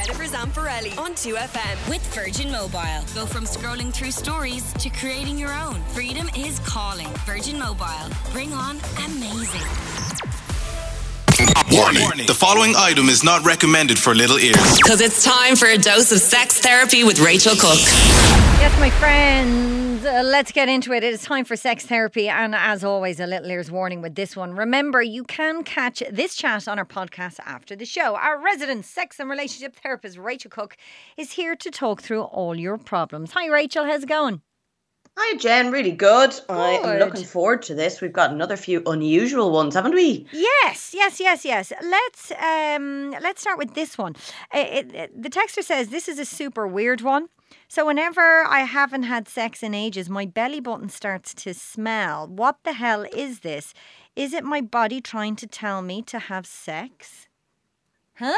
Jennifer Zamparelli on 2FM. With Virgin Mobile. Go from scrolling through stories to creating your own. Freedom is calling. Virgin Mobile. Bring on amazing. Warning. The following item is not recommended for little ears. Because it's time for a dose of sex therapy with Rachel Cook. Yes, my friends, let's get into it. It is time for sex therapy. And as always, a little ears warning with this one. Remember, you can catch this chat on our podcast after the show. Our resident sex and relationship therapist, Rachel Cook, is here to talk through all your problems. Hi, Rachel. How's it going? Hi, Jen. Really good. I am looking forward to this. We've got another few unusual ones, haven't we? Yes. Let's start with this one. The texter says this is a super weird one. So whenever I haven't had sex in ages, my belly button starts to smell. What the hell is this? Is it my body trying to tell me to have sex? Huh?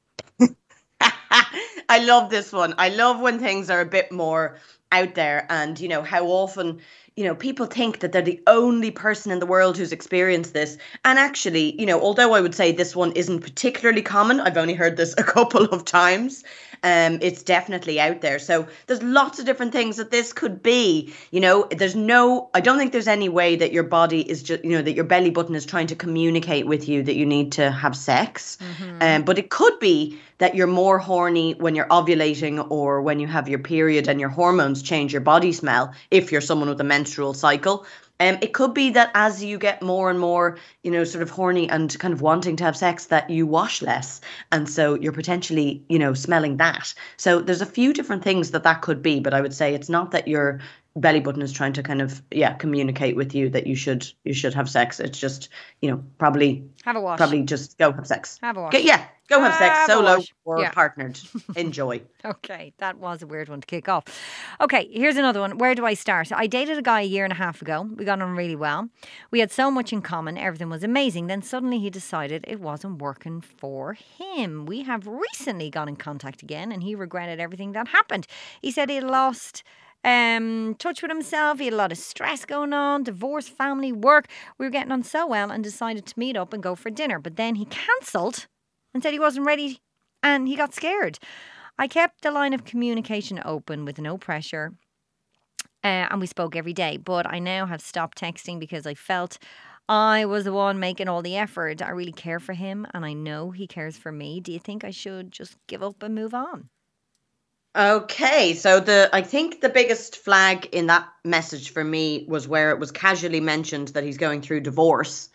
I love this one. I love when things are a bit more out there, and you know how often people think that they're the only person in the world who's experienced this. And actually, although I would say this one isn't particularly common, I've only heard this a couple of times. It's definitely out there. So there's lots of different things that this could be. I don't think there's any way that your body is just, that your belly button is trying to communicate with you that you need to have sex. Mm-hmm. But it could be that you're more horny when you're ovulating or when you have your period and your hormones change your body smell, if you're someone with a menstrual cycle. It could be that as you get more and more, sort of horny and kind of wanting to have sex, that you wash less. And so you're potentially, smelling that. So there's a few different things that could be. But I would say it's not that your belly button is trying to kind of, communicate with you that you should have sex. It's just, probably have a wash. Probably just go have sex. Have a wash. Go have sex solo or partnered. Enjoy. Okay, that was a weird one to kick off. Okay, here's another one. Where do I start? I dated a guy 1.5 years ago. We got on really well. We had so much in common. Everything was amazing. Then suddenly he decided it wasn't working for him. We have recently got in contact again and he regretted everything that happened. He said he lost touch with himself. He had a lot of stress going on, divorce, family, work. We were getting on so well and decided to meet up and go for dinner. But then he cancelled and said he wasn't ready and he got scared. I kept the line of communication open with no pressure and we spoke every day. But I now have stopped texting because I felt I was the one making all the effort. I really care for him and I know he cares for me. Do you think I should just give up and move on? Okay, so I think the biggest flag in that message for me was where it was casually mentioned that he's going through divorce.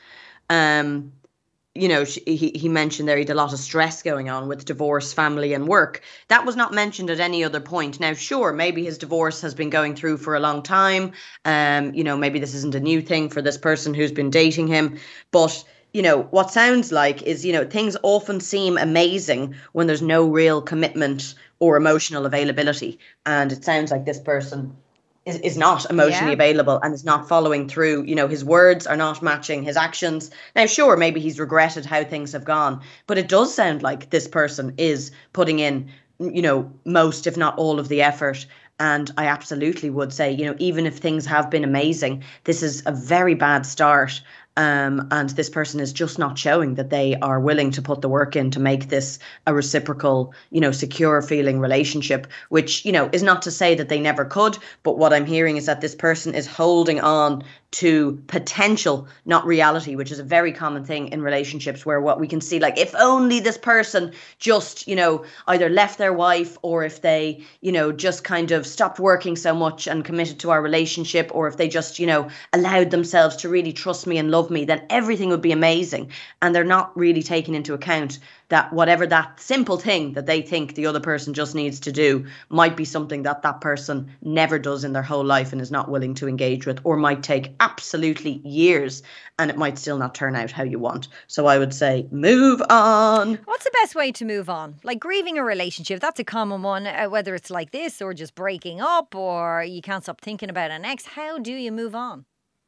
He mentioned there he had a lot of stress going on with divorce, family and work. That was not mentioned at any other point. Now, sure, maybe his divorce has been going through for a long time. Maybe this isn't a new thing for this person who's been dating him. But what sounds like is, things often seem amazing when there's no real commitment or emotional availability. And it sounds like this person is not emotionally available and is not following through. His words are not matching his actions. Now, sure, maybe he's regretted how things have gone, but it does sound like this person is putting in, most, if not all of the effort. And I absolutely would say, even if things have been amazing, this is a very bad start. And this person is just not showing that they are willing to put the work in to make this a reciprocal, secure feeling relationship, which, is not to say that they never could. But what I'm hearing is that this person is holding on to potential, not reality, which is a very common thing in relationships where what we can see, like, if only this person just, either left their wife or if they, just kind of stopped working so much and committed to our relationship, or if they just, allowed themselves to really trust me and love me, then everything would be amazing. And they're not really taking into account that whatever that simple thing that they think the other person just needs to do might be something that person never does in their whole life and is not willing to engage with, or might take absolutely years and it might still not turn out how you want. So I would say move on. What's the best way to move on? Like grieving a relationship, that's a common one, whether it's like this or just breaking up or you can't stop thinking about an ex. How do you move on?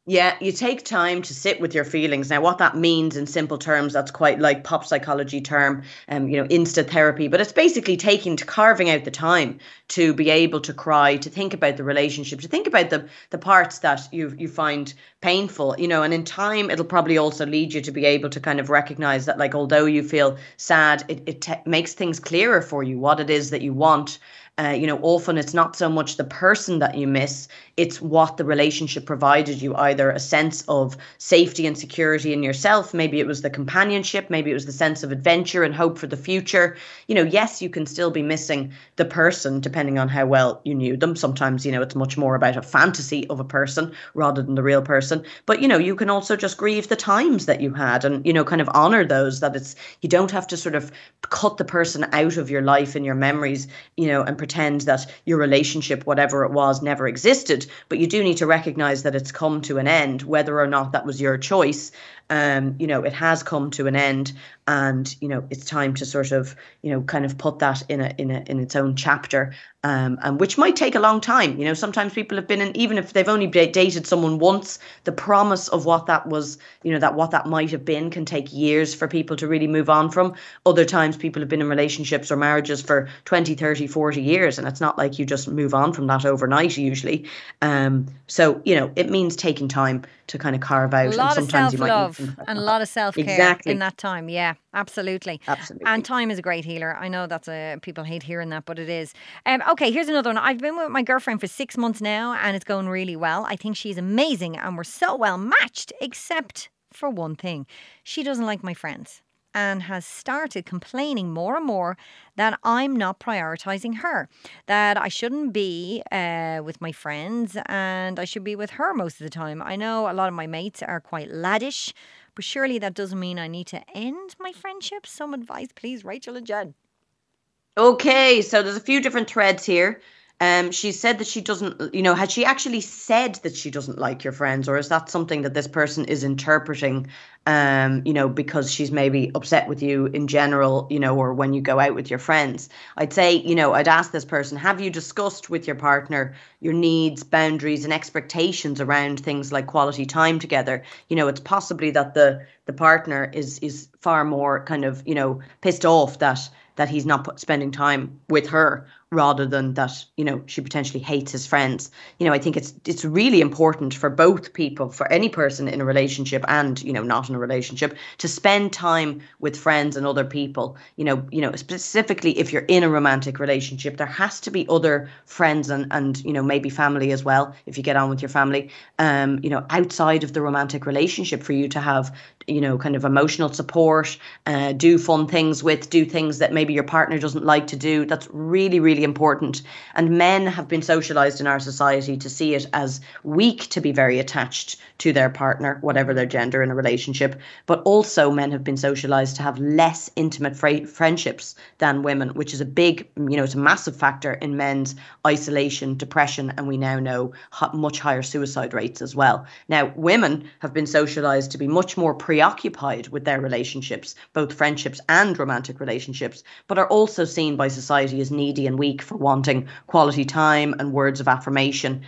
Yeah, you take time to sit with your feelings. Now, what that means in simple terms, that's quite like pop psychology term, insta therapy. But it's basically carving out the time to be able to cry, to think about the relationship, to think about the parts that you find painful, and in time, it'll probably also lead you to be able to kind of recognize that, like, although you feel sad, it makes things clearer for you, what it is that you want. Often it's not so much the person that you miss, it's what the relationship provided you, either a sense of safety and security in yourself. Maybe it was the companionship, maybe it was the sense of adventure and hope for the future. Yes, you can still be missing the person depending on how well you knew them. Sometimes, it's much more about a fantasy of a person rather than the real person. But, you can also just grieve the times that you had and, kind of honor those, that you don't have to sort of cut the person out of your life and your memories, and pretend that your relationship, whatever it was, never existed. But you do need to recognize that it's come to an end, whether or not that was your choice. It has come to an end, and it's time to sort of kind of put that in its own chapter, and which might take a long time. Sometimes people have been in, even if they've only dated someone once, the promise of what that was, what that might have been, can take years for people to really move on from. Other times people have been in relationships or marriages for 20, 30, 40 years, and it's not like you just move on from that overnight usually. So it means taking time to kind of carve out. A lot and of sometimes self-love and a lot of self-care in that time. Yeah, absolutely. And time is a great healer. I know that's people hate hearing that, but it is. Okay, here's another one. I've been with my girlfriend for 6 months now, and it's going really well. I think she's amazing, and we're so well matched, except for one thing. She doesn't like my friends, and has started complaining more and more that I'm not prioritising her, that I shouldn't be with my friends and I should be with her most of the time. I know a lot of my mates are quite laddish, but surely that doesn't mean I need to end my friendship. Some advice, please, Rachel and Jen. Okay, so there's a few different threads here. She said that she doesn't, had she actually said that she doesn't like your friends, or is that something that this person is interpreting, because she's maybe upset with you in general, or when you go out with your friends? I'd say, I'd ask this person, have you discussed with your partner your needs, boundaries and expectations around things like quality time together? It's possibly that the partner is far more kind of, pissed off that he's not spending time with her, rather than that, she potentially hates his friends. I think it's really important for both people, for any person in a relationship and, not in a relationship, to spend time with friends and other people. Specifically if you're in a romantic relationship, there has to be other friends and maybe family as well, if you get on with your family, outside of the romantic relationship, for you to have, kind of emotional support, do fun things do things that maybe your partner doesn't like to do. That's really, really important. And men have been socialized in our society to see it as weak to be very attached to their partner, whatever their gender in a relationship. But also men have been socialized to have less intimate friendships than women, which is a big, it's a massive factor in men's isolation, depression, and we now know much higher suicide rates as well. Now, women have been socialized to be much more preoccupied with their relationships, both friendships and romantic relationships, but are also seen by society as needy and weak for wanting quality time and words of affirmation,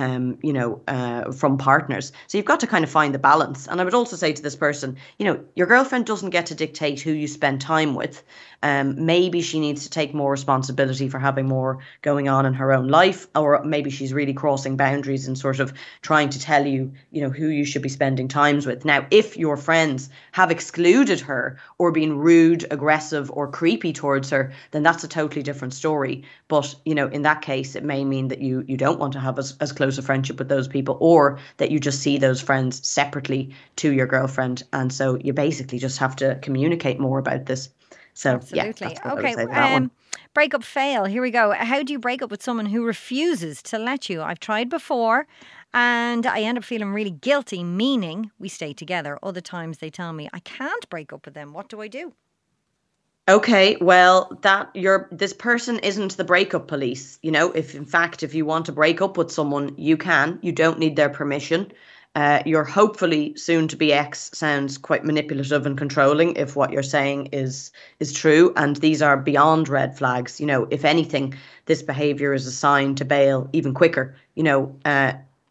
from partners. So you've got to kind of find the balance. And I would also say to this person, your girlfriend doesn't get to dictate who you spend time with. Maybe she needs to take more responsibility for having more going on in her own life, or maybe she's really crossing boundaries and sort of trying to tell you, who you should be spending times with. Now, if your friends have excluded her or been rude, aggressive, or creepy towards her, then that's a totally different story. But, in that case, it may mean that you don't want to have as close a friendship with those people, or that you just see those friends separately to your girlfriend. And so you basically just have to communicate more about this. So, absolutely. Yeah, okay. Breakup fail. Here we go. How do you break up with someone who refuses to let you? I've tried before and I end up feeling really guilty, meaning we stay together. Other times they tell me I can't break up with them. What do I do? Okay, well, this person isn't the breakup police. If you want to break up with someone, you can. You don't need their permission. Your hopefully soon-to-be ex sounds quite manipulative and controlling if what you're saying is true, and these are beyond red flags. If anything, this behaviour is a sign to bail even quicker.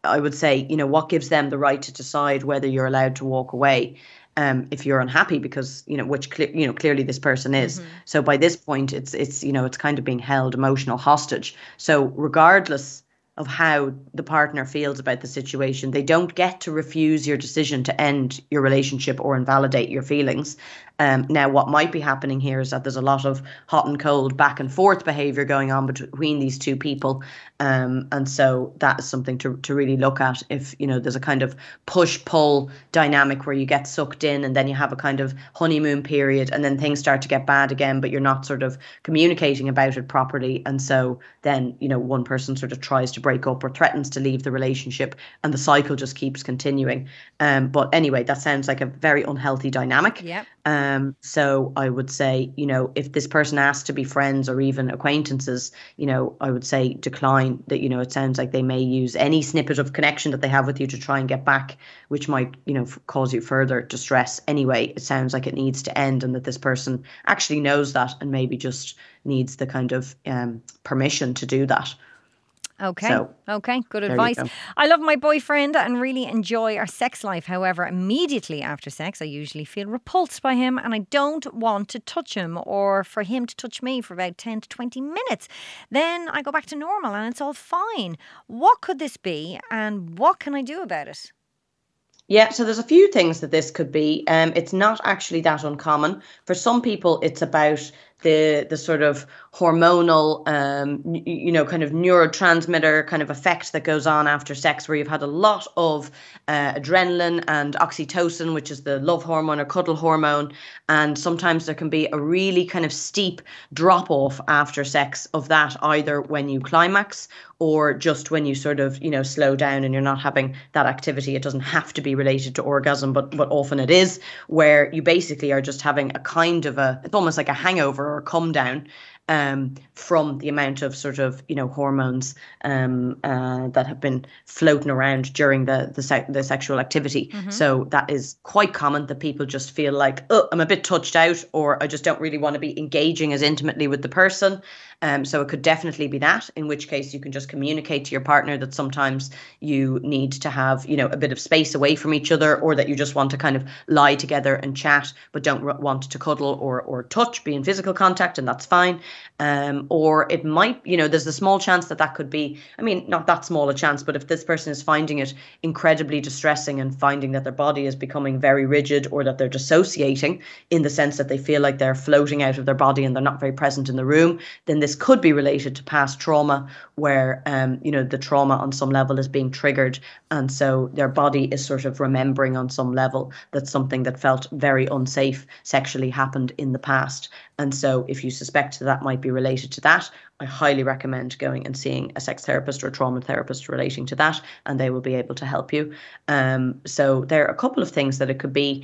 I would say, what gives them the right to decide whether you're allowed to walk away if you're unhappy, because, which, clearly this person is. So by this point, it's kind of being held emotional hostage. So regardless of how the partner feels about the situation, they don't get to refuse your decision to end your relationship or invalidate your feelings. Now, what might be happening here is that there's a lot of hot and cold back and forth behavior going on between these two people. And so that is something to really look at. If, there's a kind of push-pull dynamic where you get sucked in and then you have a kind of honeymoon period and then things start to get bad again, but you're not sort of communicating about it properly. And so then, one person sort of tries to break up or threatens to leave the relationship and the cycle just keeps continuing. But anyway, that sounds like a very unhealthy dynamic. Yeah. So I would say, if this person asks to be friends or even acquaintances, I would say decline. That, it sounds like they may use any snippet of connection that they have with you to try and get back, which might, cause you further distress. Anyway, it sounds like it needs to end and that this person actually knows that and maybe just needs the kind of permission to do that. Okay. So, okay. Good advice. I love my boyfriend and really enjoy our sex life. However, immediately after sex, I usually feel repulsed by him and I don't want to touch him or for him to touch me for about 10 to 20 minutes. Then I go back to normal and it's all fine. What could this be and what can I do about it? Yeah, so there's a few things that this could be. It's not actually that uncommon. For some people, it's about the sort of hormonal, kind of neurotransmitter kind of effect that goes on after sex, where you've had a lot of adrenaline and oxytocin, which is the love hormone or cuddle hormone. And sometimes there can be a really kind of steep drop off after sex of that, either when you climax or just when you sort of, slow down and you're not having that activity. It doesn't have to be related to orgasm, but often it is, where you basically are just having a kind of it's almost like a hangover or a come down from the amount of sort of, hormones that have been floating around during the sexual activity. So that is quite common, that people just feel like, oh, I'm a bit touched out, or I just don't really want to be engaging as intimately with the person. So it could definitely be that, in which case you can just communicate to your partner that sometimes you need to have, a bit of space away from each other, or that you just want to kind of lie together and chat, but don't want to cuddle or touch, be in physical contact, and that's fine. Or it might, there's a small chance that could be, not that small a chance, but if this person is finding it incredibly distressing and finding that their body is becoming very rigid, or that they're dissociating in the sense that they feel like they're floating out of their body and they're not very present in the room, then this could be related to past trauma, where, the trauma on some level is being triggered. And so their body is sort of remembering on some level that something that felt very unsafe sexually happened in the past. And so if you suspect that might be related to that, I highly recommend going and seeing a sex therapist or a trauma therapist relating to that, and they will be able to help you. So there are a couple of things that it could be.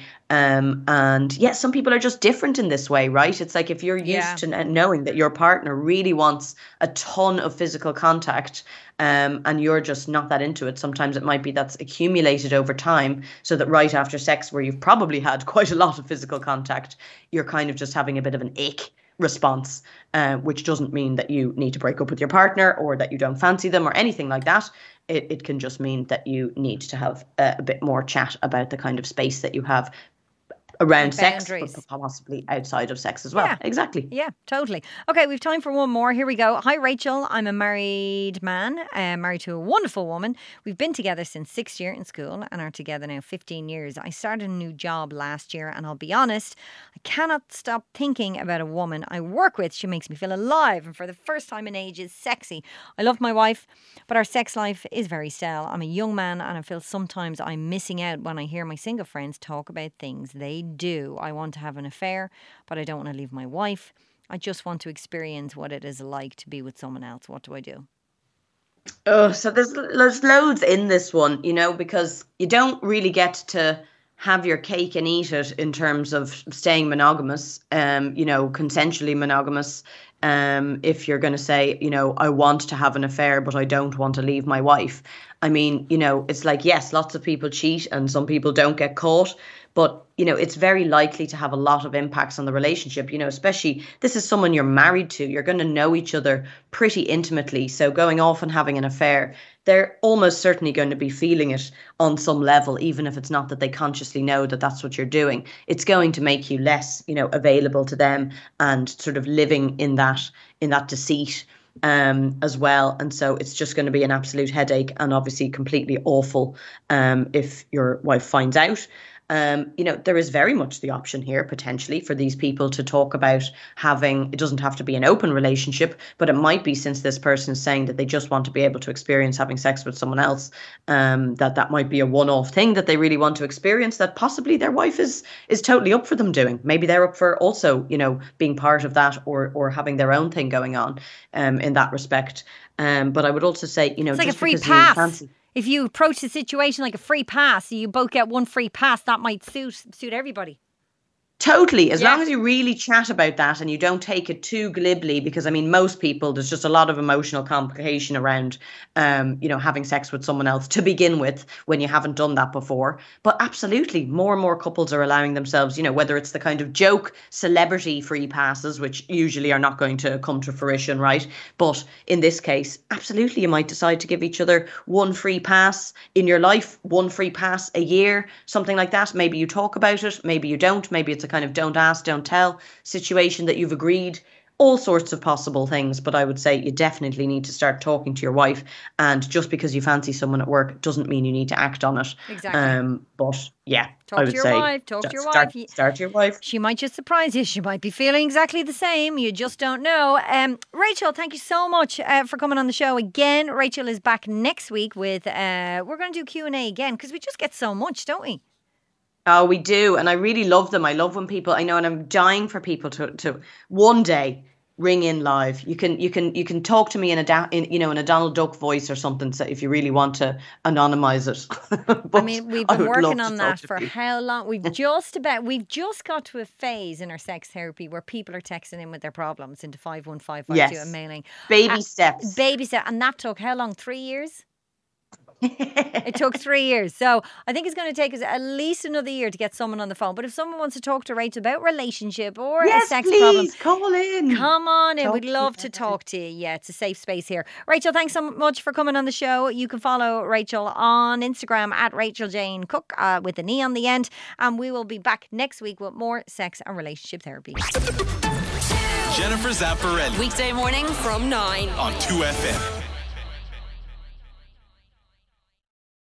And yes, some people are just different in this way, right? It's like if you're used to knowing that your partner really wants a ton of physical contact, and you're just not that into it, sometimes it might be that's accumulated over time, so that right after sex, where you've probably had quite a lot of physical contact, you're kind of just having a bit of an ick response, which doesn't mean that you need to break up with your partner or that you don't fancy them or anything like that. It can just mean that you need to have a bit more chat about the kind of space that you have around sex, but possibly outside of sex as well. Yeah. Exactly. Yeah, totally. Okay, we've time for one more. Here we go. Hi, Rachel. I'm a married man, married to a wonderful woman. We've been together since 6th year in school and are together now 15 years. I started a new job last year, and I'll be honest, I cannot stop thinking about a woman I work with. She makes me feel alive, and for the first time in ages, sexy. I love my wife, but our sex life is very stale. I'm a young man, and I feel sometimes I'm missing out when I hear my single friends talk about things they do. I want to have an affair, but I don't want to leave my wife. I just want to experience what it is like to be with someone else. What do I do? Oh, so there's loads in this one, because you don't really get to have your cake and eat it in terms of staying monogamous, consensually monogamous. If you're going to say, I want to have an affair, but I don't want to leave my wife. It's like, yes, lots of people cheat and some people don't get caught. but it's very likely to have a lot of impacts on the relationship, especially this is someone you're married to. You're going to know each other pretty intimately. So going off and having an affair, they're almost certainly going to be feeling it on some level, even if it's not that they consciously know that that's what you're doing. It's going to make you less, available to them and sort of living in that deceit as well. And so it's just going to be an absolute headache and obviously completely awful if your wife finds out. There is very much the option here potentially for these people to talk about it doesn't have to be an open relationship, but it might be, since this person is saying that they just want to be able to experience having sex with someone else, that might be a one-off thing that they really want to experience, that possibly their wife is totally up for them doing. Maybe they're up for also, being part of that or having their own thing going on in that respect. But I would also say, it's like a free pass. If you approach the situation like a free pass, you both get one free pass, that might suit everybody. Totally. As long as you really chat about that and you don't take it too glibly, because most people, there's just a lot of emotional complication around, having sex with someone else to begin with when you haven't done that before. But absolutely, more and more couples are allowing themselves, whether it's the kind of joke celebrity free passes, which usually are not going to come to fruition, right? But in this case, absolutely, you might decide to give each other one free pass in your life, one free pass a year, something like that. Maybe you talk about it, maybe you don't, maybe it's a kind of don't ask, don't tell situation that you've agreed, all sorts of possible things. But I would say you definitely need to start talking to your wife, and just because you fancy someone at work doesn't mean you need to act on it. Exactly. But yeah, talk to your wife. Start to your wife. She might just surprise you. She might be feeling exactly the same. You just don't know. Rachel, thank you so much for coming on the show again. Rachel is back next week with we're going to do Q&A again, because we just get so much, don't we? Oh, we do. And I really love them. I love when people, and I'm dying for people to one day ring in live. You can talk to me in a Donald Duck voice or something, so if you really want to anonymize it. We've been working on that for how long? We've just got to a phase in our sex therapy where people are texting in with their problems into 51552 and mailing. Baby steps. And that took how long? 3 years? It took 3 years. So I think it's going to take us at least another year to get someone on the phone. But if someone wants to talk to Rachel about relationship or a sex problem, call in. Come on in. We'd love to talk to you. Yeah, it's a safe space here. Rachel, thanks so much for coming on the show. You can follow Rachel on Instagram at Rachel Jane Cook with an E on the end. And we will be back next week with more sex and relationship therapy. Jennifer Zamparelli. Weekday morning from 9 on 2FM.